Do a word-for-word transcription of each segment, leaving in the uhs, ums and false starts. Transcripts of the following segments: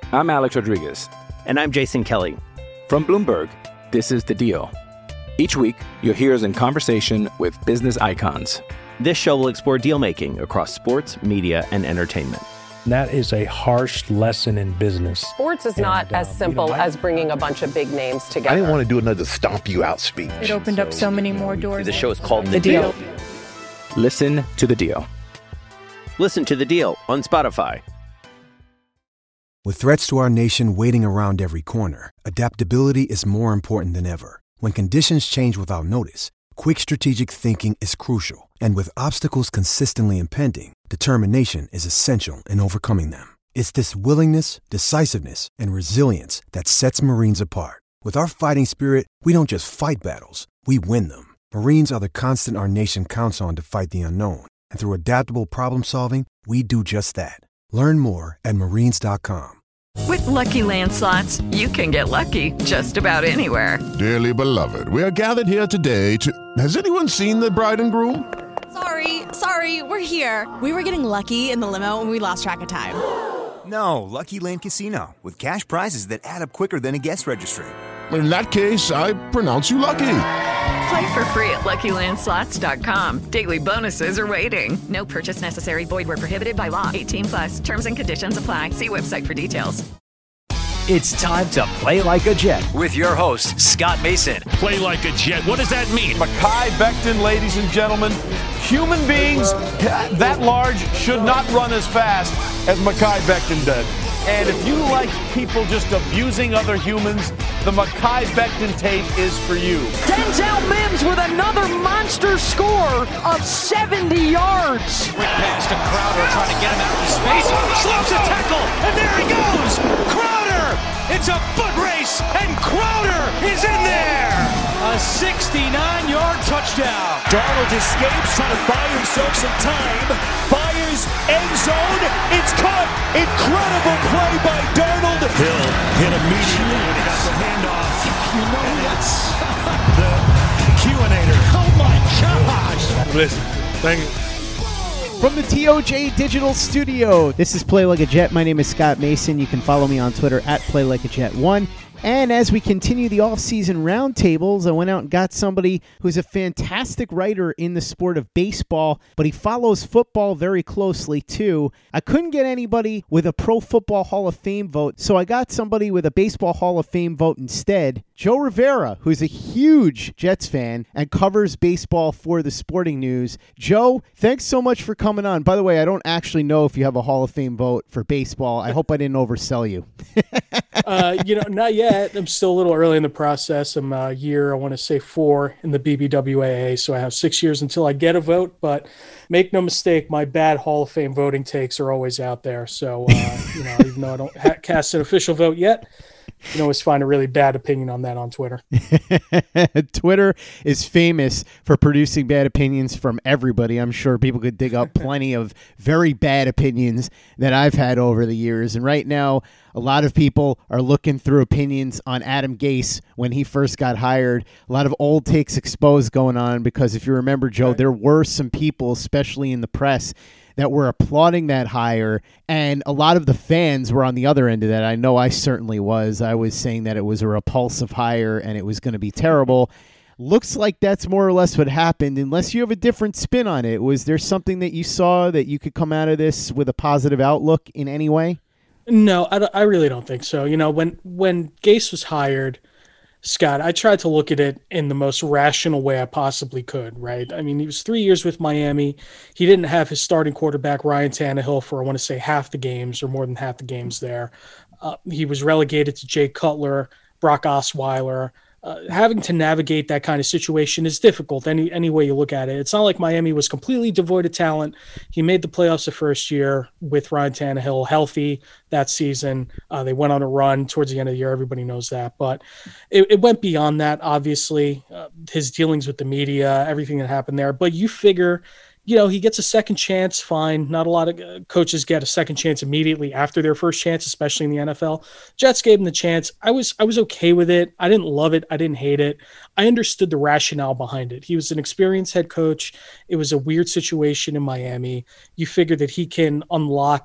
I'm Alex Rodriguez. And I'm Jason Kelly. From Bloomberg, this is The Deal. Each week, you'll hear us in conversation with business icons. This show will explore deal-making across sports, media, and entertainment. That is a harsh lesson in business. Sports is not and, as simple you know, I, as bringing a bunch of big names together. I didn't want to do another stomp you out speech. It opened so, up so many more doors. The show is called The, the deal. deal. Listen to The Deal. Listen to The Deal on Spotify. With threats to our nation waiting around every corner, adaptability is more important than ever. When conditions change without notice, quick strategic thinking is crucial. And with obstacles consistently impending, determination is essential in overcoming them. It's this willingness, decisiveness, and resilience that sets Marines apart. With our fighting spirit, we don't just fight battles, we win them. Marines are the constant our nation counts on to fight the unknown. And through adaptable problem solving, we do just that. Learn more at marines dot com. With Lucky Land Slots, you can get lucky just about anywhere. Dearly beloved, we are gathered here today to... Has anyone seen the bride and groom? Sorry, sorry, we're here. We were getting lucky in the limo and we lost track of time. No, Lucky Land Casino, with cash prizes that add up quicker than a guest registry. In that case, I pronounce you lucky. Play for free at lucky land slots dot com. Daily bonuses are waiting. No purchase necessary. Void where prohibited by law. eighteen plus. Terms and conditions apply. See website for details. It's time to play like a Jet with your host, Scott Mason. Play like a Jet. What does that mean? Mekhi Becton, ladies and gentlemen. Human beings that large should not run as fast as Mekhi Becton did. And if you like people just abusing other humans, the Mekhi Becton tape is for you. Denzel Mims with another monster score of seventy yards. Quick pass to Crowder trying to get him out of space. Slows a tackle, and there he goes. Crowder! It's a foot race, and Crowder is in there. A sixty-nine-yard touchdown. Darnold escapes, trying to buy himself some time. Fires, end zone, it's caught. Incredible play by Darnold. Hill hit immediately when he got the handoff. You know and it's the Q-inator. Oh my gosh. Listen, thank you. From the T O J Digital Studio, this is Play Like a Jet. My name is Scott Mason. You can follow me on Twitter at Play Like a Jet one. And as we continue the off-season roundtables, I went out and got somebody who's a fantastic writer in the sport of baseball, but he follows football very closely too. I couldn't get anybody with a Pro Football Hall of Fame vote, so I got somebody with a Baseball Hall of Fame vote instead. Joe Rivera, who's a huge Jets fan and covers baseball for the Sporting News. Joe, thanks so much for coming on. By the way, I don't actually know if you have a Hall of Fame vote for baseball. I hope I didn't oversell you. uh, you know, not yet. I'm still a little early in the process. I'm a year, I want to say four in the B B W A A, so I have six years until I get a vote. But make no mistake, my bad Hall of Fame voting takes are always out there. So, uh, you know, even though I don't ha- cast an official vote yet, you can always find a really bad opinion on that on Twitter. Twitter is famous for producing bad opinions from everybody. I'm sure people could dig up plenty of very bad opinions that I've had over the years. And right now, a lot of people are looking through opinions on Adam Gase when he first got hired. A lot of old takes exposed going on because if you remember, Joe, right, there were some people, especially in the press, that were applauding that hire, and a lot of the fans were on the other end of that. I know I certainly was. I was saying that it was a repulsive hire and it was going to be terrible. Looks like that's more or less what happened, unless you have a different spin on it. Was there something that you saw that you could come out of this with a positive outlook in any way? No, I, I really don't think so. You know, when, when Gase was hired, Scott, I tried to look at it in the most rational way I possibly could, right? I mean, he was three years with Miami. He didn't have his starting quarterback, Ryan Tannehill, for, I want to say, half the games or more than half the games there. Uh, he was relegated to Jay Cutler, Brock Osweiler. Uh, having to navigate that kind of situation is difficult any any way you look at it. It's not like Miami was completely devoid of talent. He made the playoffs the first year with Ryan Tannehill healthy that season. Uh, they went on a run towards the end of the year. Everybody knows that. But it, it went beyond that, obviously. Uh, his dealings with the media, everything that happened there. But you figure, you know, he gets a second chance, fine. Not a lot of uh, coaches get a second chance immediately after their first chance, especially in the N F L. Jets gave him the chance. I was I was okay with it. I didn't love it. I didn't hate it. I understood the rationale behind it. He was an experienced head coach. It was a weird situation in Miami. You figure that he can unlock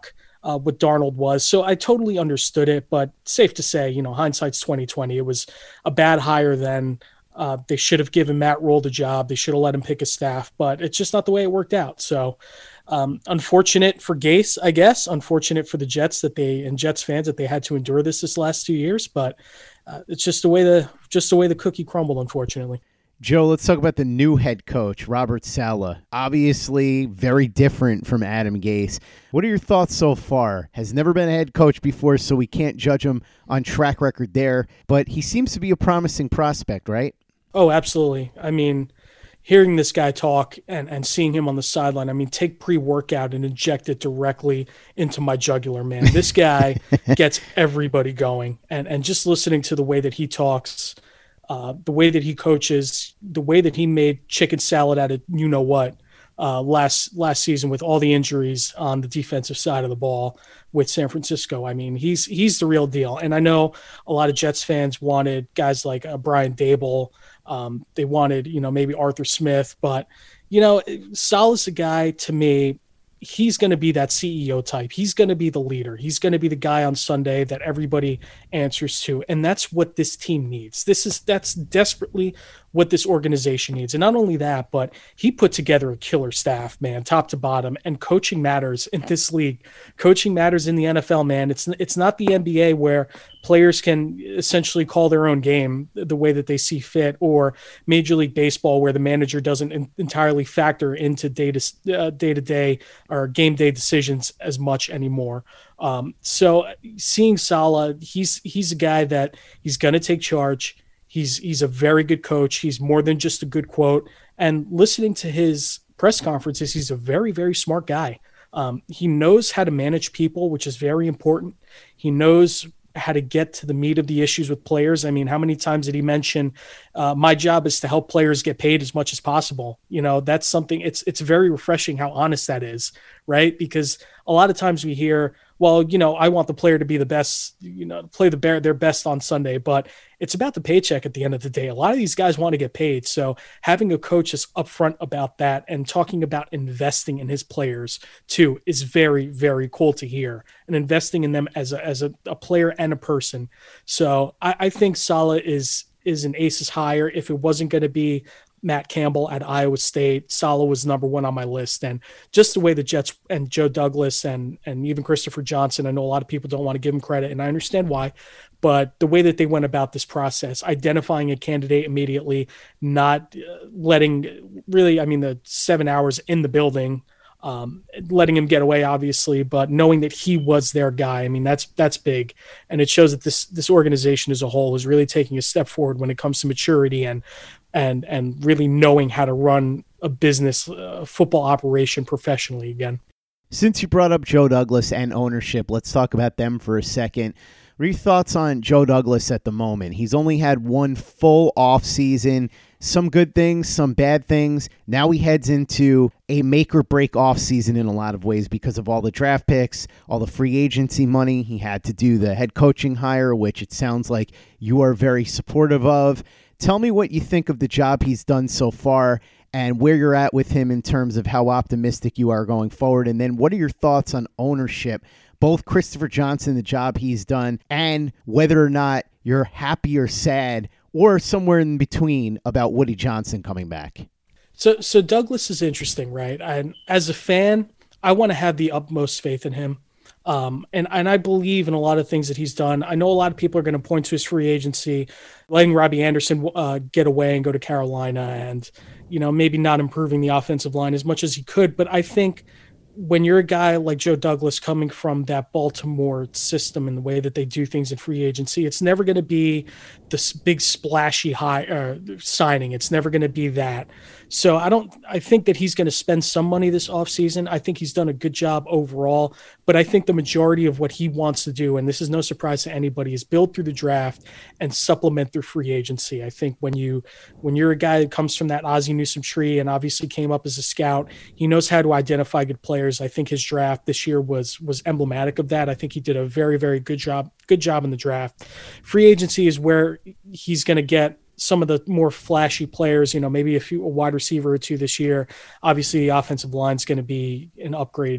uh, what Darnold was. So I totally understood it, but safe to say, you know, hindsight's twenty twenty. It was a bad hire then. Uh, they should have given Matt Rule the job. They should have let him pick his staff, but it's just not the way it worked out. So um, unfortunate for Gase, I guess. Unfortunate for the Jets that they and Jets fans that they had to endure this this last two years. But uh, it's just the way the just the way the cookie crumbled, unfortunately. Joe, let's talk about the new head coach, Robert Saleh. Obviously, very different from Adam Gase. What are your thoughts so far? Has never been a head coach before, so we can't judge him on track record there. But he seems to be a promising prospect, right? Oh, absolutely. I mean, hearing this guy talk and, and seeing him on the sideline, I mean, take pre-workout and inject it directly into my jugular, man. This guy gets everybody going. And, and just listening to the way that he talks, uh, the way that he coaches, the way that he made chicken salad out of you-know-what uh, last last season with all the injuries on the defensive side of the ball with San Francisco. I mean, he's he's the real deal. And I know a lot of Jets fans wanted guys like uh, Brian Daboll. Um, they wanted, you know, maybe Arthur Smith, but, you know, Saleh's a guy, to me, he's going to be that C E O type. He's going to be the leader. He's going to be the guy on Sunday that everybody answers to. And that's what this team needs. This is, that's desperately what this organization needs. And not only that, but he put together a killer staff, man, top to bottom, and coaching matters in this league. Coaching matters in the N F L, man. It's, it's not the N B A where players can essentially call their own game the way that they see fit, or Major League Baseball where the manager doesn't in, entirely factor into day to uh, day to day or game day decisions as much anymore. Um, so seeing Saleh, he's, he's a guy that he's going to take charge. He's he's a very good coach. He's more than just a good quote. And listening to his press conferences, he's a very, very smart guy. Um, he knows how to manage people, which is very important. He knows how to get to the meat of the issues with players. I mean, how many times did he mention, uh, my job is to help players get paid as much as possible? You know, that's something, it's it's very refreshing how honest that is, right? Because a lot of times we hear, well, you know, I want the player to be the best, you know, play the bear, their best on Sunday, but it's about the paycheck at the end of the day. A lot of these guys want to get paid. So having a coach that's upfront about that and talking about investing in his players too is very, very cool to hear, and investing in them as a, as a, a player and a person. So I, I think Saleh is, is an aces hire. If it wasn't going to be Matt Campbell at Iowa State, Saleh was number one on my list. And just the way the Jets and Joe Douglas and and even Christopher Johnson, I know a lot of people don't want to give him credit, and I understand why, but the way that they went about this process, identifying a candidate immediately, not uh, letting really, I mean, the seven hours in the building, um, letting him get away, obviously, but knowing that he was their guy. I mean, that's that's big. And it shows that this this organization as a whole is really taking a step forward when it comes to maturity and and and really knowing how to run a business, uh, football operation professionally again. Since you brought up Joe Douglas and ownership, let's talk about them for a second. What are your thoughts on Joe Douglas at the moment? He's only had one full off season, some good things, some bad things. Now he heads into a make or break off season in a lot of ways because of all the draft picks, all the free agency money. He had to do the head coaching hire, which it sounds like you are very supportive of. Tell me what you think of the job he's done so far and where you're at with him in terms of how optimistic you are going forward. And then what are your thoughts on ownership, both Christopher Johnson, the job he's done, and whether or not you're happy or sad or somewhere in between about Woody Johnson coming back? So, so Douglas is interesting, right? And as a fan, I want to have the utmost faith in him. Um, and, and I believe in a lot of things that he's done. I know a lot of people are going to point to his free agency, letting Robbie Anderson uh, get away and go to Carolina, and, you know, maybe not improving the offensive line as much as he could. But I think when you're a guy like Joe Douglas coming from that Baltimore system and the way that they do things in free agency, it's never going to be this big splashy high uh, signing. It's never going to be that. So I don't, I think that he's going to spend some money this offseason. I think he's done a good job overall, but I think the majority of what he wants to do, and this is no surprise to anybody, is build through the draft and supplement through free agency. I think when you, when you're a guy that comes from that Ozzie Newsome tree and obviously came up as a scout, he knows how to identify good players. I think his draft this year was, was emblematic of that. I think he did a very, very good job, good job in the draft. Free agency is where he's going to get some of the more flashy players, you know, maybe a few, a wide receiver or two this year. Obviously the offensive line is going to be an upgrade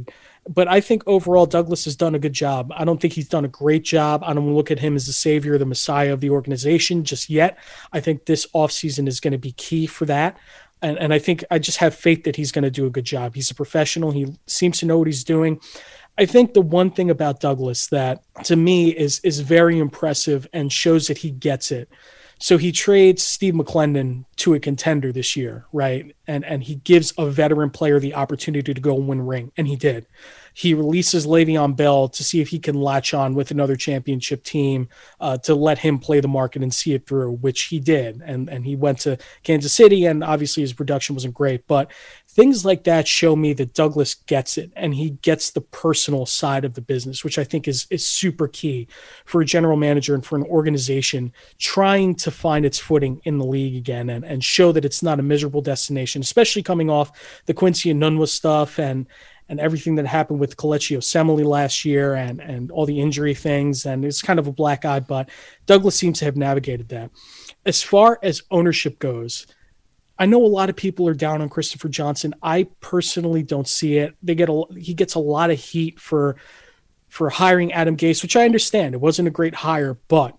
But I think overall Douglas has done a good job. I don't think he's done a great job. I don't look at him as the savior, the messiah of the organization just yet. I think this offseason is going to be key for that. And, and I think I just have faith that he's going to do a good job. He's a professional. He seems to know what he's doing. I think the one thing about Douglas that to me is is very impressive and shows that he gets it. So he trades Steve McClendon to a contender this year, right? And and he gives a veteran player the opportunity to go and win a ring, and he did. He releases Le'Veon Bell to see if he can latch on with another championship team uh, to let him play the market and see it through, which he did. And and he went to Kansas City, and obviously his production wasn't great. But things like that show me that Douglas gets it, and he gets the personal side of the business, which I think is is super key for a general manager and for an organization trying to find its footing in the league again and, and show that it's not a miserable destination, especially coming off the Quincy Enunwa stuff and and everything that happened with Kelechi Osemele last year and, and all the injury things. And it's kind of a black eye, but Douglas seems to have navigated that. As far as ownership goes, I know a lot of people are down on Christopher Johnson. I personally don't see it. They get a, he gets a lot of heat for, for hiring Adam Gase, which I understand. It wasn't a great hire, but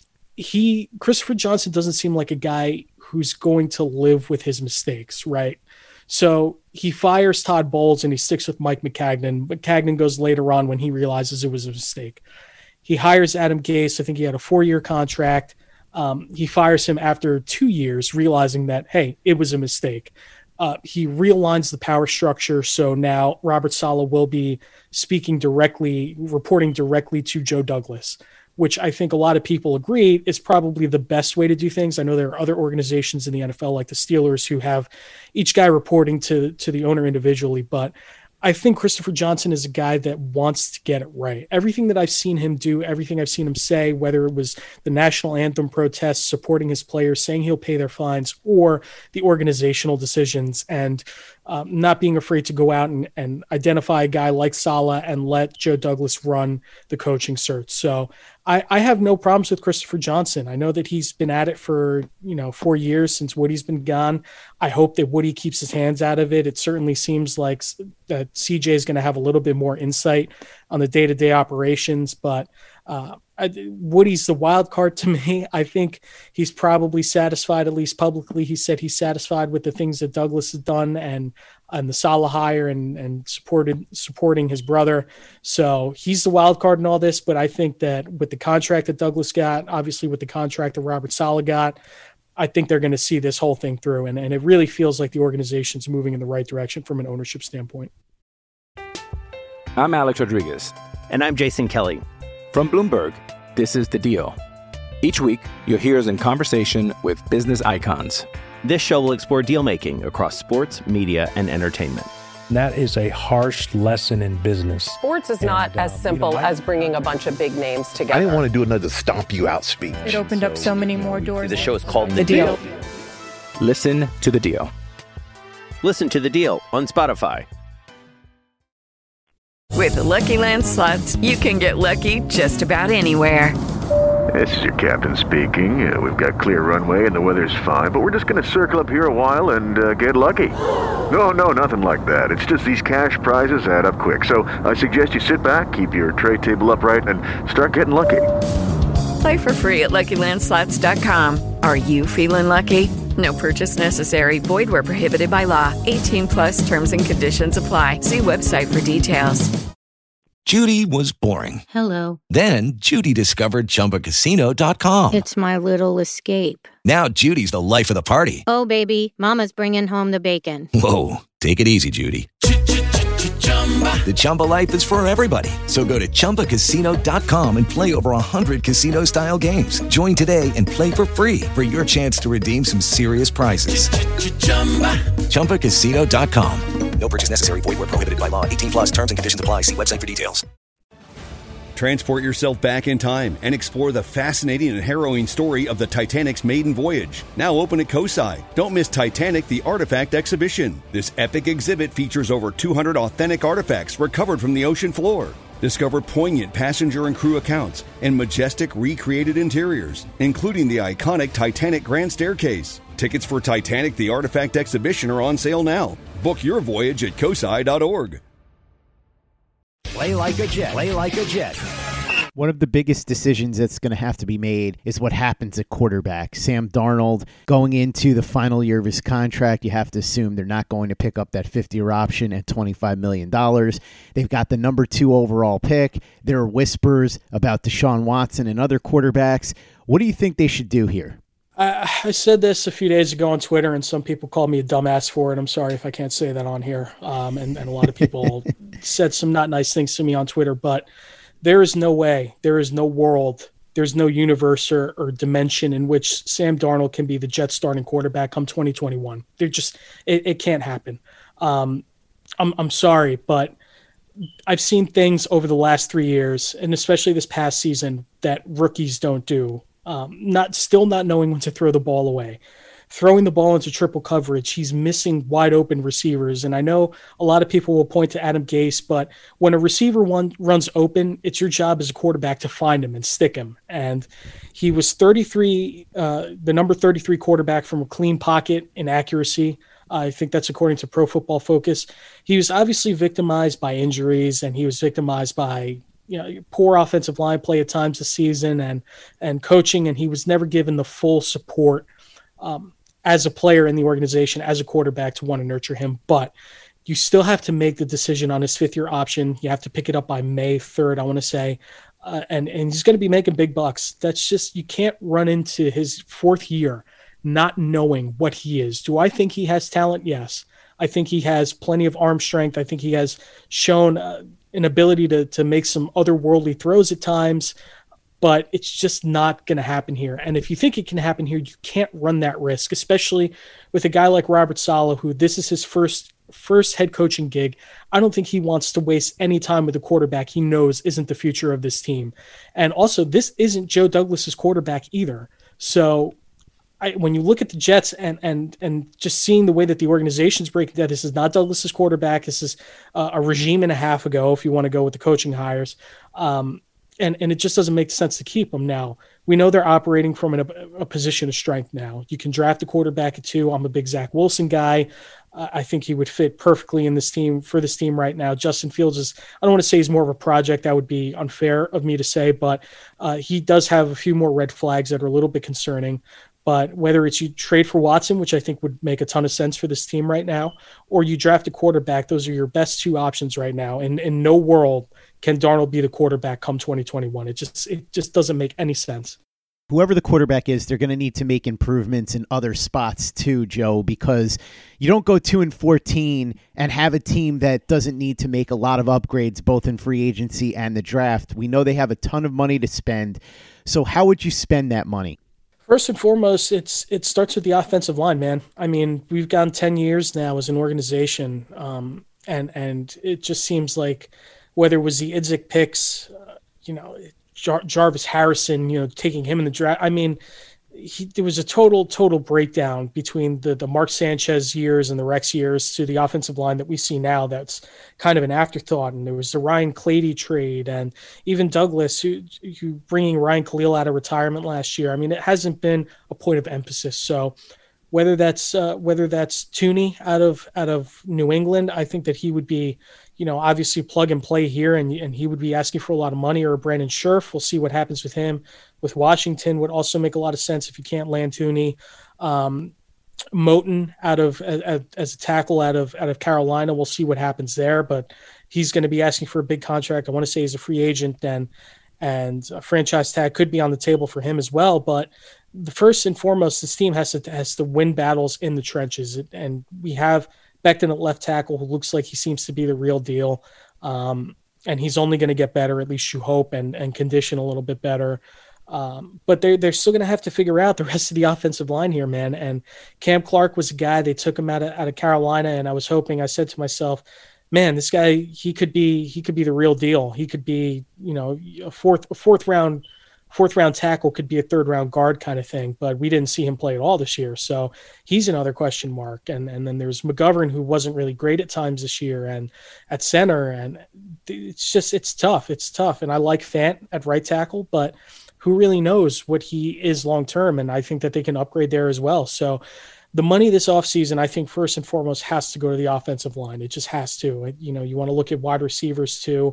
he, Christopher Johnson doesn't seem like a guy who's going to live with his mistakes, right? So he fires Todd Bowles and he sticks with Mike Maccagnan. Maccagnan goes later on when he realizes it was a mistake. He hires Adam Gase. I think he had a four-year contract. Um, he fires him after two years, realizing that, hey, it was a mistake. Uh, he realigns the power structure. So now Robert Saleh will be speaking directly, reporting directly to Joe Douglas, which I think a lot of people agree is probably the best way to do things. I know there are other organizations in the N F L like the Steelers who have each guy reporting to, to the owner individually, but I think Christopher Johnson is a guy that wants to get it right. Everything that I've seen him do, everything I've seen him say, whether it was the national anthem protests, supporting his players, saying he'll pay their fines, or the organizational decisions, and um, not being afraid to go out and, and identify a guy like Saleh and let Joe Douglas run the coaching search. So I, I have no problems with Christopher Johnson. I know that he's been at it for, you know, four years since Woody's been gone. I hope that Woody keeps his hands out of it. It certainly seems like that C J is going to have a little bit more insight on the day-to-day operations, but uh, I, Woody's the wild card to me. I think he's probably satisfied, at least publicly. He said he's satisfied with the things that Douglas has done and and the Saleh hire and and supported supporting his brother. So he's the wild card in all this. But I think that with the contract that Douglas got, obviously with the contract that Robert Saleh got, I think they're going to see this whole thing through. And, and it really feels like the organization's moving in the right direction from an ownership standpoint. I'm Alex Rodriguez. And I'm Jason Kelly. From Bloomberg, this is The Deal. Each week, you'll hear us in conversation with business icons. This show will explore deal-making across sports, media, and entertainment. That is a harsh lesson in business. Sports is and, not uh, as simple you know, as bringing a bunch of big names together. I didn't want to do another stomp you out speech. It opened up so many more doors. The show is called The, the deal. deal. Listen to The Deal. Listen to The Deal on Spotify. With the Lucky Land Slots, you can get lucky just about anywhere. This is your captain speaking. Uh, we've got clear runway and the weather's fine, but we're just going to circle up here a while and uh, get lucky. No, no, nothing like that. It's just these cash prizes add up quick. So I suggest you sit back, keep your tray table upright, and start getting lucky. Play for free at Lucky Land Slots dot com. Are you feeling lucky? No purchase necessary. Void where prohibited by law. eighteen plus terms and conditions apply. See website for details. Judy was boring. Hello. Then Judy discovered Chumba Casino dot com. It's my little escape. Now Judy's the life of the party. Oh, baby, mama's bringing home the bacon. Whoa, take it easy, Judy. The Chumba life is for everybody. So go to Chumba Casino dot com and play over one hundred casino-style games. Join today and play for free for your chance to redeem some serious prizes. Chumba Casino dot com. No purchase necessary. Void where prohibited by law. eighteen plus terms and conditions apply. See website for details. Transport yourself back in time and explore the fascinating and harrowing story of the Titanic's maiden voyage. Now open at COSI. Don't miss Titanic, the Artifact Exhibition. This epic exhibit features over two hundred authentic artifacts recovered from the ocean floor. Discover poignant passenger and crew accounts and majestic recreated interiors, including the iconic Titanic Grand Staircase. Tickets for Titanic, the Artifact Exhibition are on sale now. Book your voyage at cosi dot org. Play like a Jet. Play like a Jet. One of the biggest decisions that's going to have to be made is what happens at quarterback. Sam Darnold, going into the final year of his contract, you have to assume they're not going to pick up that fifty-year option at twenty-five million dollars. They've got the number two overall pick. There are whispers about Deshaun Watson and other quarterbacks. What do you think they should do here? I, I said this a few days ago on Twitter, and some people called me a dumbass for it. I'm sorry if I can't say that on here. Um, and, and a lot of people said some not nice things to me on Twitter, but there is no way, there is no world, there's no universe or, or dimension in which Sam Darnold can be the Jets starting quarterback come twenty twenty-one. They're just, it, it can't happen. Um, I'm I'm sorry, but I've seen things over the last three years, and especially this past season, that rookies don't do. Um, not still not knowing when to throw the ball away. Throwing the ball into triple coverage, he's missing wide open receivers. And I know a lot of people will point to Adam Gase, but when a receiver one runs open, it's your job as a quarterback to find him and stick him. And he was thirty-three, uh, the number thirty-three quarterback from a clean pocket in accuracy. Uh, I think that's according to Pro Football Focus. He was obviously victimized by injuries, and he was victimized by you know poor offensive line play at times this season and and coaching, and he was never given the full support um, as a player in the organization, as a quarterback, to want to nurture him. But you still have to make the decision on his fifth-year option. You have to pick it up by May third, I want to say. Uh, and, and he's going to be making big bucks. That's just, you can't run into his fourth year not knowing what he is. Do I think he has talent? Yes. I think he has plenty of arm strength. I think he has shown uh, an ability to to make some otherworldly throws at times. But it's just not going to happen here. And if you think it can happen here, you can't run that risk, especially with a guy like Robert Saleh, who this is his first first head coaching gig. I don't think he wants to waste any time with a quarterback he knows isn't the future of this team. And also, this isn't Joe Douglas's quarterback either. So I, when you look at the Jets and and and just seeing the way that the organization's breaking down, this is not Douglas's quarterback. This is uh, a regime and a half ago, if you want to go with the coaching hires. Um, And and it just doesn't make sense to keep them now. We know they're operating from an, a, a position of strength now. You can draft a quarterback at two. I'm a big Zach Wilson guy. Uh, I think he would fit perfectly in this team for this team right now. Justin Fields is, I don't want to say he's more of a project. That would be unfair of me to say, but uh, he does have a few more red flags that are a little bit concerning. But whether it's you trade for Watson, which I think would make a ton of sense for this team right now, or you draft a quarterback, those are your best two options right now. And in no world can Darnold be the quarterback come twenty twenty-one. It just it just doesn't make any sense. Whoever the quarterback is, they're going to need to make improvements in other spots too, Joe, because you don't go two and fourteen and have a team that doesn't need to make a lot of upgrades, both in free agency and the draft. We know they have a ton of money to spend. So how would you spend that money? First and foremost, it's it starts with the offensive line, man. I mean, we've gone ten years now as an organization, um, and and it just seems like whether it was the Idzik picks, uh, you know, Jar- Jarvis Harrison, you know, taking him in the draft. I mean, he, there was a total, total breakdown between the, the Mark Sanchez years and the Rex years to the offensive line that we see now. That's kind of an afterthought. And there was the Ryan Clady trade, and even Douglas, who, who bringing Ryan Khalil out of retirement last year. I mean, it hasn't been a point of emphasis. So whether that's uh, whether that's Tooney out of out of New England, I think that he would be, you know, obviously plug and play here, and and he would be asking for a lot of money, or Brandon Scherf. We'll see what happens with him. With Washington would also make a lot of sense if you can't land Tooney. Um, Moton out of as, as a tackle out of out of Carolina. We'll see what happens there, but he's going to be asking for a big contract. I want to say he's a free agent, and and a franchise tag could be on the table for him as well. But the first and foremost, this team has to has to win battles in the trenches, and we have Becton at left tackle, who looks like he seems to be the real deal. Um, and he's only going to get better, at least you hope, and, and condition a little bit better. Um, but they're, they're still going to have to figure out the rest of the offensive line here, man. And Cam Clark was a guy, they took him out of, out of Carolina, and I was hoping, I said to myself, man, this guy, he could be, he could be the real deal. He could be, you know, a fourth, a fourth round fourth round tackle, could be a third round guard kind of thing, but we didn't see him play at all this year. So he's another question mark. And and then there's McGovern, who wasn't really great at times this year, and at center. And it's just, it's tough. It's tough. And I like Fant at right tackle, but who really knows what he is long-term. And I think that they can upgrade there as well. So the money this offseason, I think first and foremost has to go to the offensive line. It just has to. You know, you want to look at wide receivers too.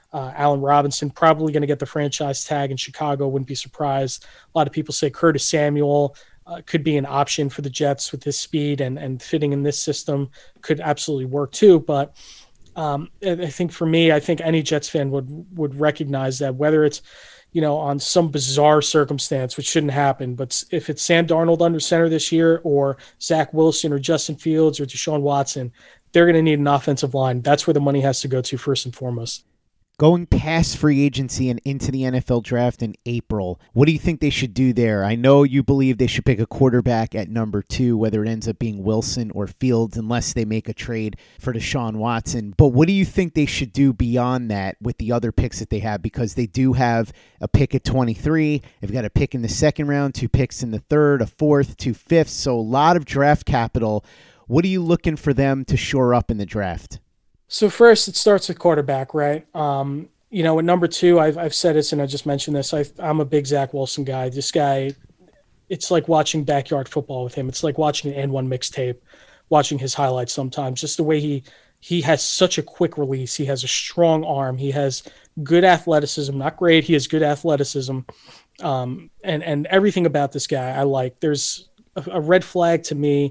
Uh, Allen Robinson probably going to get the franchise tag in Chicago. Wouldn't be surprised. A lot of people say Curtis Samuel uh, could be an option for the Jets with his speed and, and fitting in this system could absolutely work too. But um, I think for me, I think any Jets fan would would recognize that whether it's, you know, on some bizarre circumstance, which shouldn't happen, but if it's Sam Darnold under center this year or Zach Wilson or Justin Fields or Deshaun Watson, they're going to need an offensive line. That's where the money has to go to first and foremost. Going past free agency and into the N F L draft in April, what do you think they should do there? I know you believe they should pick a quarterback at number two, whether it ends up being Wilson or Fields, unless they make a trade for Deshaun Watson. But what do you think they should do beyond that with the other picks that they have? Because they do have a pick at twenty-three. They've got a pick in the second round, two picks in the third, a fourth, two fifths. So a lot of draft capital. What are you looking for them to shore up in the draft? So first, it starts with quarterback, right? Um, you know, at number two, I've I've said this and I just mentioned this. I, I'm a big Zach Wilson guy. This guy, it's like watching backyard football with him. It's like watching an N one mixtape, watching his highlights sometimes. Just the way he he has such a quick release. He has a strong arm. He has good athleticism. Not great. He has good athleticism, um, and and everything about this guy I like. There's a, a red flag to me.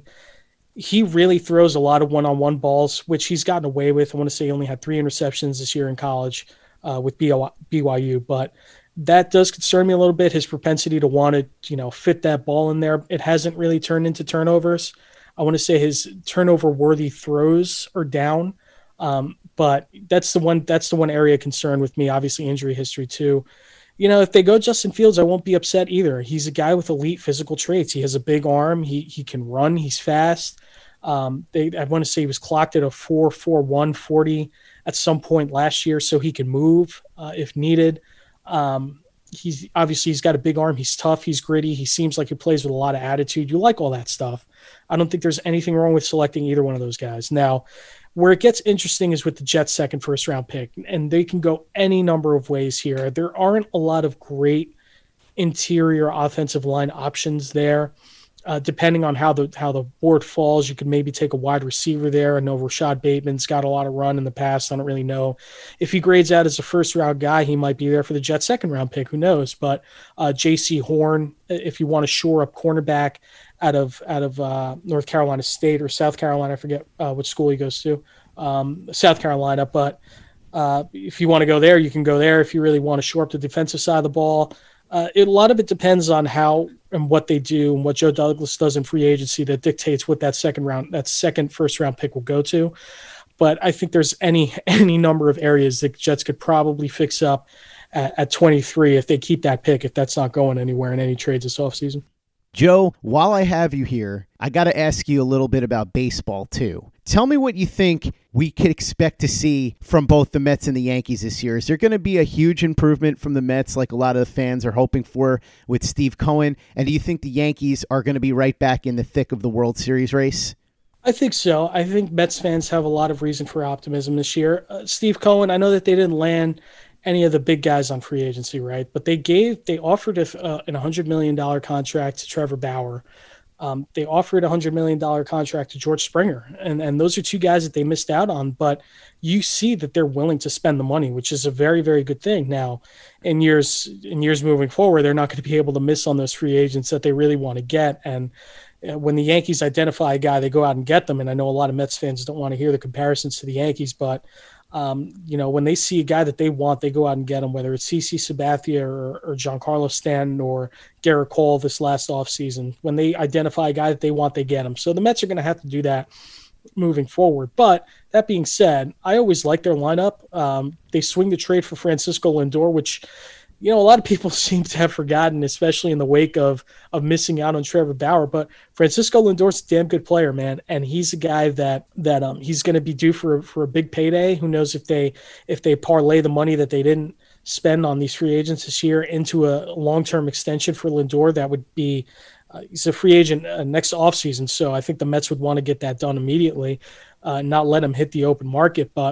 He really throws a lot of one-on-one balls, which he's gotten away with. I want to say he only had three interceptions this year in college uh, with B Y U, but that does concern me a little bit, his propensity to want to, you know, fit that ball in there. It hasn't really turned into turnovers. I want to say his turnover-worthy throws are down, um, but that's the one that's the one area of concern with me, obviously injury history too. You know, if they go Justin Fields, I won't be upset either. He's a guy with elite physical traits. He has a big arm. He he can run. He's fast. Um, they, I want to say he was clocked at a four four one forty at some point last year, so he can move uh, if needed. Um, he's obviously he's got a big arm. He's tough. He's gritty. He seems like he plays with a lot of attitude. You like all that stuff. I don't think there's anything wrong with selecting either one of those guys. Now, where it gets interesting is with the Jets' second first round pick, and they can go any number of ways here. There aren't a lot of great interior offensive line options there. Uh, depending on how the how the board falls, you could maybe take a wide receiver there. I know Rashad Bateman's got a lot of run in the past. I don't really know. If he grades out as a first-round guy, he might be there for the Jets' second-round pick. Who knows? But uh, J C Horn, if you want to shore up cornerback out of out of uh, North Carolina State or South Carolina, I forget uh, which school he goes to, um, South Carolina. But uh, if you want to go there, you can go there. If you really want to shore up the defensive side of the ball, Uh, it, a lot of it depends on how and what they do and what Joe Douglas does in free agency that dictates what that second round, that second first round pick will go to. But I think there's any any number of areas that Jets could probably fix up at, at twenty-three if they keep that pick, if that's not going anywhere in any trades this offseason. Joe, while I have you here, I got to ask you a little bit about baseball too. Tell me what you think we could expect to see from both the Mets and the Yankees this year. Is there going to be a huge improvement from the Mets like a lot of the fans are hoping for with Steve Cohen? And do you think the Yankees are going to be right back in the thick of the World Series race? I think so. I think Mets fans have a lot of reason for optimism this year. Uh, Steve Cohen, I know that they didn't land any of the big guys on free agency, right? But they gave, they offered a, uh, an one hundred million dollars contract to Trevor Bauer. Um, they offered a one hundred million dollars contract to George Springer. And, and those are two guys that they missed out on. But you see that they're willing to spend the money, which is a very, very good thing. Now, in years in years moving forward, they're not going to be able to miss on those free agents that they really want to get. And uh, when the Yankees identify a guy, they go out and get them. And I know a lot of Mets fans don't want to hear the comparisons to the Yankees, but Um, you know, when they see a guy that they want, they go out and get him, whether it's C C Sabathia or, or Giancarlo Stanton or Garrett Cole this last offseason. When they identify a guy that they want, they get him. So the Mets are going to have to do that moving forward. But that being said, I always like their lineup. Um, they swing the trade for Francisco Lindor, which, you know, a lot of people seem to have forgotten, especially in the wake of of missing out on Trevor Bauer. But Francisco Lindor's a damn good player, man, and he's a guy that that um he's going to be due for for a big payday. Who knows if they if they parlay the money that they didn't spend on these free agents this year into a long term extension for Lindor? That would be uh, he's a free agent uh, next offseason, so I think the Mets would want to get that done immediately, uh, not let him hit the open market, but.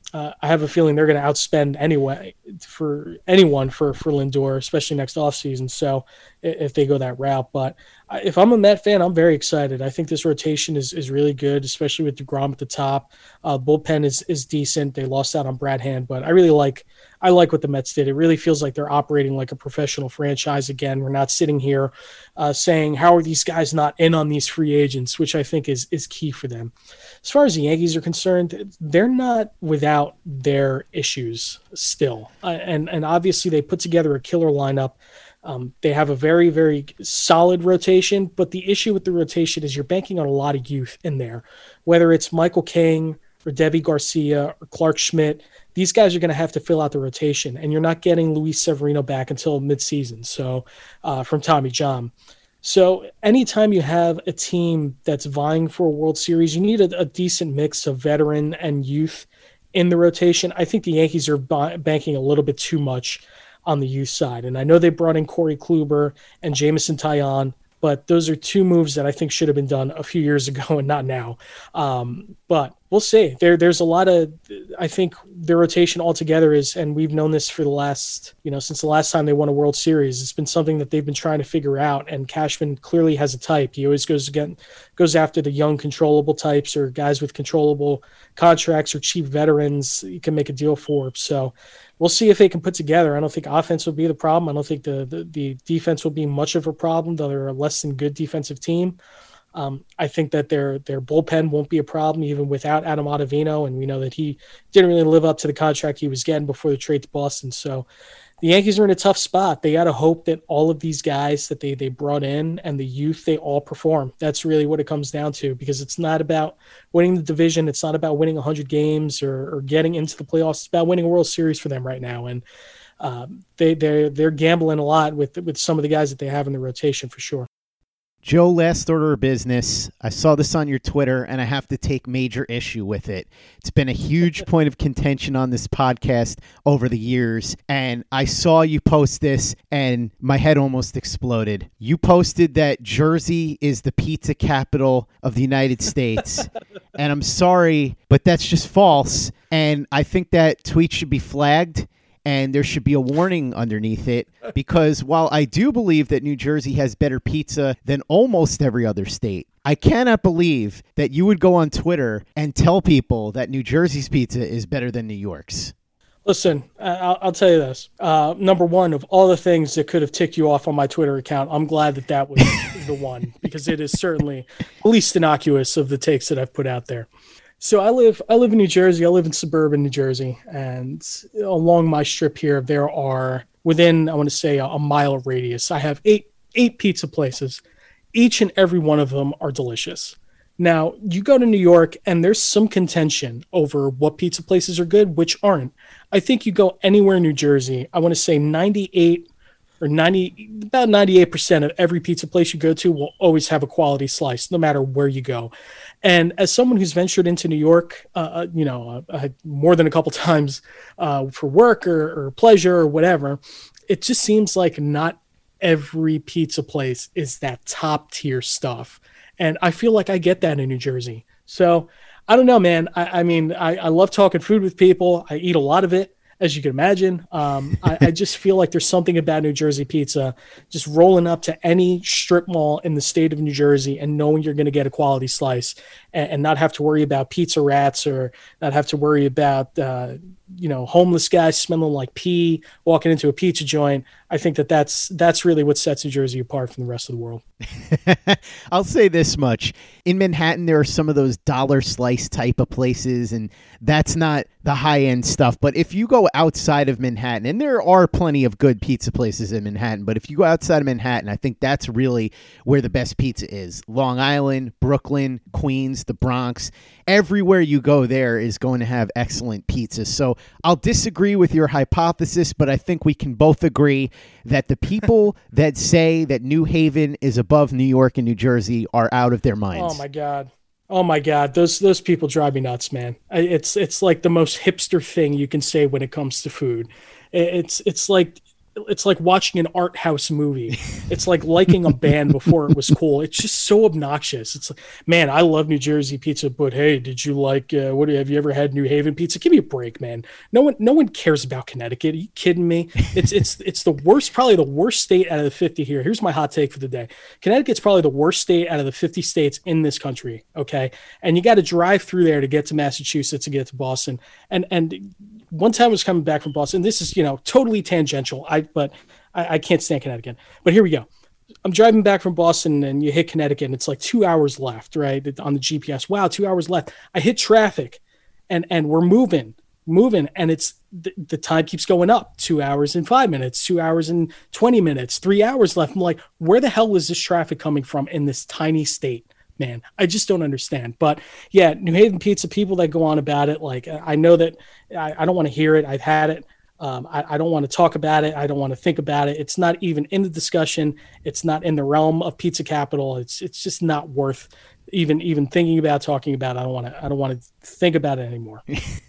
Uh, I have a feeling they're going to outspend anyway for anyone for, for Lindor, especially next offseason. So if they go that route, but if I'm a Met fan, I'm very excited. I think this rotation is, is really good, especially with DeGrom at the top. Uh, bullpen is, is decent. They lost out on Brad Hand, but I really like, I like what the Mets did. It really feels like they're operating like a professional franchise again. We're not sitting here uh, saying, how are these guys not in on these free agents, which I think is, is key for them. As far as the Yankees are concerned, they're not without their issues still. Uh, and, and obviously they put together a killer lineup. Um, they have a very, very solid rotation, but the issue with the rotation is you're banking on a lot of youth in there, whether it's Michael King or Debbie Garcia or Clark Schmidt. These guys are going to have to fill out the rotation, and you're not getting Luis Severino back until midseason. So uh, from Tommy John. So anytime you have a team that's vying for a World Series, you need a, a decent mix of veteran and youth in the rotation. I think the Yankees are b- banking a little bit too much on the youth side. And I know they brought in Corey Kluber and Jameson Taillon, but those are two moves that I think should have been done a few years ago and not now. Um, but we'll see. There, there's a lot of, I think the rotation altogether is, and we've known this for the last, you know, since the last time they won a World Series, it's been something that they've been trying to figure out. And Cashman clearly has a type. He always goes again, goes after the young controllable types or guys with controllable contracts or cheap veterans you can make a deal for. So we'll see if they can put together. I don't think offense will be the problem. I don't think the, the, the defense will be much of a problem, though they're a less than good defensive team. Um, I think that their their bullpen won't be a problem even without Adam Ottavino, and we know that he didn't really live up to the contract he was getting before the trade to Boston. So the Yankees are in a tough spot. They got to hope that all of these guys that they they brought in and the youth, they all perform. That's really what it comes down to, because it's not about winning the division. It's not about winning one hundred games or, or getting into the playoffs. It's about winning a World Series for them right now, and um, they they're they're gambling a lot with with some of the guys that they have in the rotation for sure. Joe, last order of business. I saw this on your Twitter, and I have to take major issue with it. It's been a huge point of contention on this podcast over the years, and I saw you post this, and my head almost exploded. You posted that Jersey is the pizza capital of the United States, and I'm sorry, but that's just false, and I think that tweet should be flagged. And there should be a warning underneath it, because while I do believe that New Jersey has better pizza than almost every other state, I cannot believe that you would go on Twitter and tell people that New Jersey's pizza is better than New York's. Listen, I'll, I'll tell you this. Uh, number one, of all the things that could have ticked you off on my Twitter account, I'm glad that that was the one, because it is certainly least innocuous of the takes that I've put out there. So I live I live in New Jersey. I live in suburban New Jersey, and along my strip here, there are, within, I want to say, a, a mile radius, I have eight eight pizza places. Each and every one of them are delicious. Now, you go to New York, and there's some contention over what pizza places are good, which aren't. I think you go anywhere in New Jersey, I want to say ninety-eight or ninety, about ninety-eight percent of every pizza place you go to will always have a quality slice, no matter where you go. And as someone who's ventured into New York, uh, you know, uh, more than a couple times uh, for work or, or pleasure or whatever, it just seems like not every pizza place is that top tier stuff. And I feel like I get that in New Jersey. So I don't know, man. I, I mean, I, I love talking food with people. I eat a lot of it, as you can imagine. Um, I, I just feel like there's something about New Jersey pizza, just rolling up to any strip mall in the state of New Jersey and knowing you're going to get a quality slice, and, and not have to worry about pizza rats, or not have to worry about, uh, you know, homeless guys smelling like pee walking into a pizza joint. I think that that's, that's really what sets New Jersey apart from the rest of the world. I'll say this much. In Manhattan, there are some of those dollar slice type of places, and that's not the high-end stuff. But if you go outside of Manhattan, and there are plenty of good pizza places in Manhattan, but if you go outside of Manhattan, I think that's really where the best pizza is. Long Island, Brooklyn, Queens, the Bronx. Everywhere you go there is going to have excellent pizza. So I'll disagree with your hypothesis, but I think we can both agree that the people that say that New Haven is above New York and New Jersey are out of their minds. Oh my God. Oh my God. Those, those people drive me nuts, man. It's, it's like the most hipster thing you can say when it comes to food. It's, it's like it's like watching an art house movie. It's like liking a band before it was cool. It's just so obnoxious. It's like, man, I love New Jersey pizza, but hey, did you like, uh, what have you ever had New Haven pizza? Give me a break, man. No one, no one cares about Connecticut. Are you kidding me? It's, it's, it's the worst, probably the worst state out of the fifty here. Here's my hot take for the day. Connecticut's probably the worst state out of the fifty states in this country. Okay. And you got to drive through there to get to Massachusetts, to get to Boston. And, and, one time I was coming back from Boston. This is, you know, totally tangential. I but I, I can't stand Connecticut. But here we go. I'm driving back from Boston and you hit Connecticut and it's like two hours left, right? On the G P S. Wow, two hours left. I hit traffic and and we're moving, moving, and it's the, the time keeps going up. Two hours and five minutes, two hours and twenty minutes, three hours left. I'm like, where the hell is this traffic coming from in this tiny state? Man, I just don't understand. But yeah, New Haven pizza, people that go on about it, like I know that I, I don't want to hear it. I've had it. Um, I, I don't want to talk about it. I don't want to think about it. It's not even in the discussion. It's not in the realm of pizza capital. It's it's just not worth even even thinking about, talking about. I don't want to. I don't want to think about it anymore.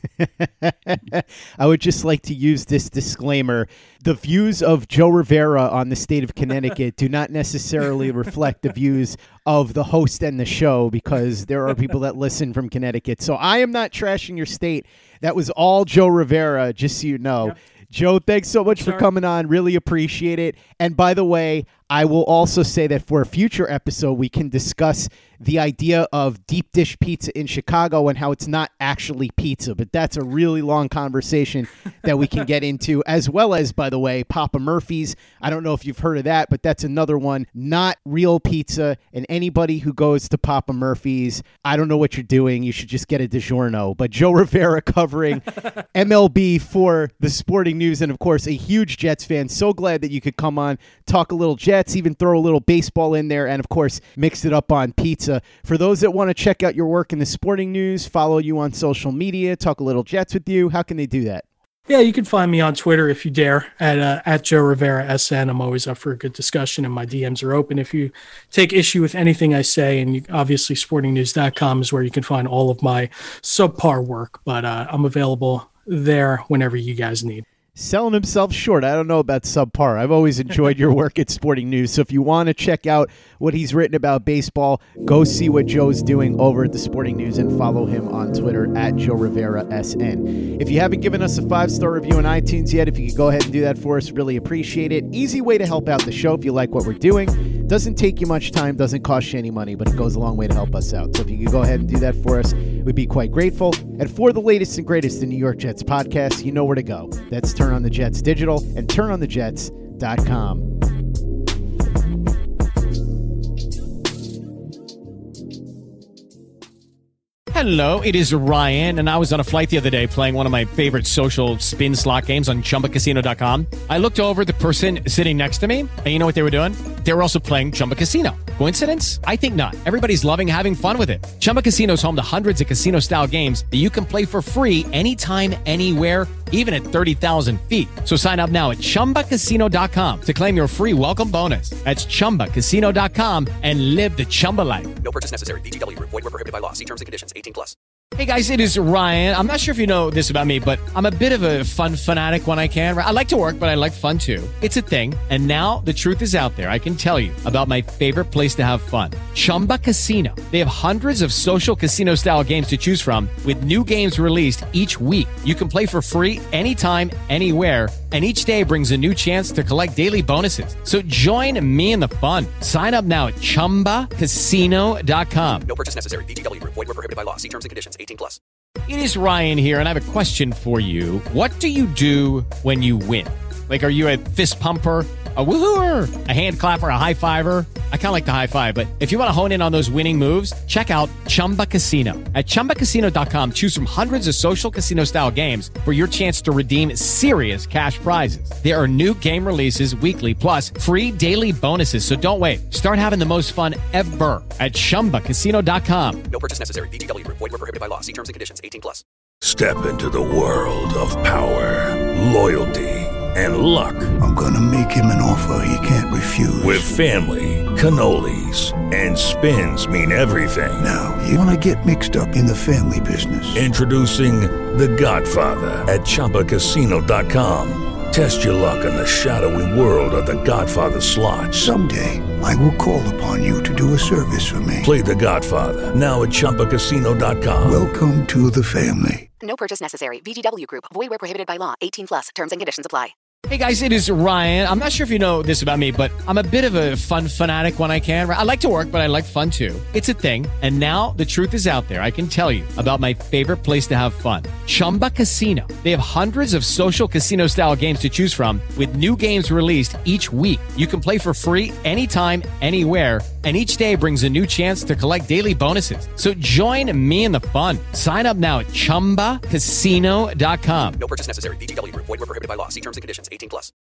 I would just like to use this disclaimer. The views of Joe Rivera on the state of Connecticut do not necessarily reflect the views of the host and the show, because there are people that listen from Connecticut. So I am not trashing your state. That was all Joe Rivera, just so you know. Yep. Joe, thanks so much Sorry. for coming on. Really appreciate it. And by the way, I will also say that for a future episode, we can discuss the idea of deep dish pizza in Chicago and how it's not actually pizza. But that's a really long conversation that we can get into, as well as, by the way, Papa Murphy's. I don't know if you've heard of that, but that's another one. Not real pizza. And anybody who goes to Papa Murphy's, I don't know what you're doing. You should just get a DiGiorno. But Joe Rivera covering M L B for the Sporting News. And, of course, a huge Jets fan. So glad that you could come on, talk a little Jets, even throw a little baseball in there, and, of course, mix it up on pizza. For those that want to check out your work in the Sporting News, follow you on social media, talk a little Jets with you, how can they do that? Yeah, you can find me on Twitter if you dare at uh, at Joe Rivera S N. I'm always up for a good discussion, and my D Ms are open. If you take issue with anything I say, and you, obviously sporting news dot com is where you can find all of my subpar work, but uh, I'm available there whenever you guys need. Selling himself short. I don't know about subpar. I've always enjoyed your work at Sporting News. So if you want to check out what he's written about baseball, go see what Joe's doing over at the Sporting News and follow him on Twitter at Joe Rivera S N. If you haven't given us a five-star review on iTunes yet, if you could go ahead and do that for us, really appreciate it. Easy way to help out the show if you like what we're doing. Doesn't take you much time, doesn't cost you any money, but it goes a long way to help us out. So if you could go ahead and do that for us, we'd be quite grateful. And for the latest and greatest in New York Jets podcasts, you know where to go. That's Turn on the Jets Digital and turn on the jets dot com. Hello, it is Ryan, and I was on a flight the other day playing one of my favorite social spin slot games on Chumba Casino dot com. I looked over at the person sitting next to me, and you know what they were doing? They were also playing Chumba Casino. Coincidence? I think not. Everybody's loving having fun with it. Chumba Casino is home to hundreds of casino-style games that you can play for free anytime, anywhere, even at thirty thousand feet. So sign up now at Chumba Casino dot com to claim your free welcome bonus. That's Chumba Casino dot com and live the Chumba life. No purchase necessary. V G W. Void where prohibited by law. See terms and conditions. eighteen plus. Hey guys, it is Ryan. I'm not sure if you know this about me, but I'm a bit of a fun fanatic when I can. I like to work, but I like fun too. It's a thing. And now the truth is out there. I can tell you about my favorite place to have fun. Chumba Casino. They have hundreds of social casino style games to choose from with new games released each week. You can play for free anytime, anywhere. And each day brings a new chance to collect daily bonuses. So join me in the fun. Sign up now at Chumba Casino dot com. No purchase necessary. V G W. Void where prohibited by law. See terms and conditions. eighteen plus. It is Ryan here, and I have a question for you. What do you do when you win? Like, are you a fist pumper, a woohooer, a hand clapper, a high fiver? I kind of like the high five, but if you want to hone in on those winning moves, check out Chumba Casino. At Chumba Casino dot com, choose from hundreds of social casino-style games for your chance to redeem serious cash prizes. There are new game releases weekly, plus free daily bonuses, so don't wait. Start having the most fun ever at Chumba Casino dot com. No purchase necessary. V G W. Void where prohibited by law. See terms and conditions. eighteen plus. Step into the world of power, loyalty, and luck. I'm gonna make him an offer he can't refuse. With family, cannolis, and spins mean everything. Now, you wanna get mixed up in the family business. Introducing The Godfather at Chumba Casino dot com. Test your luck in the shadowy world of The Godfather slot. Someday, I will call upon you to do a service for me. Play The Godfather, now at Chumba Casino dot com. Welcome to the family. No purchase necessary. V G W Group. Void where prohibited by law. eighteen plus. Terms and conditions apply. Hey guys, it is Ryan. I'm not sure if you know this about me, but I'm a bit of a fun fanatic when I can. I like to work, but I like fun too. It's a thing. And now the truth is out there. I can tell you about my favorite place to have fun. Chumba Casino. They have hundreds of social casino style games to choose from with new games released each week. You can play for free anytime, anywhere. And each day brings a new chance to collect daily bonuses. So join me in the fun. Sign up now at Chumba Casino dot com. No purchase necessary. V G W Group. Void where prohibited by law. See terms and conditions. eighteen plus.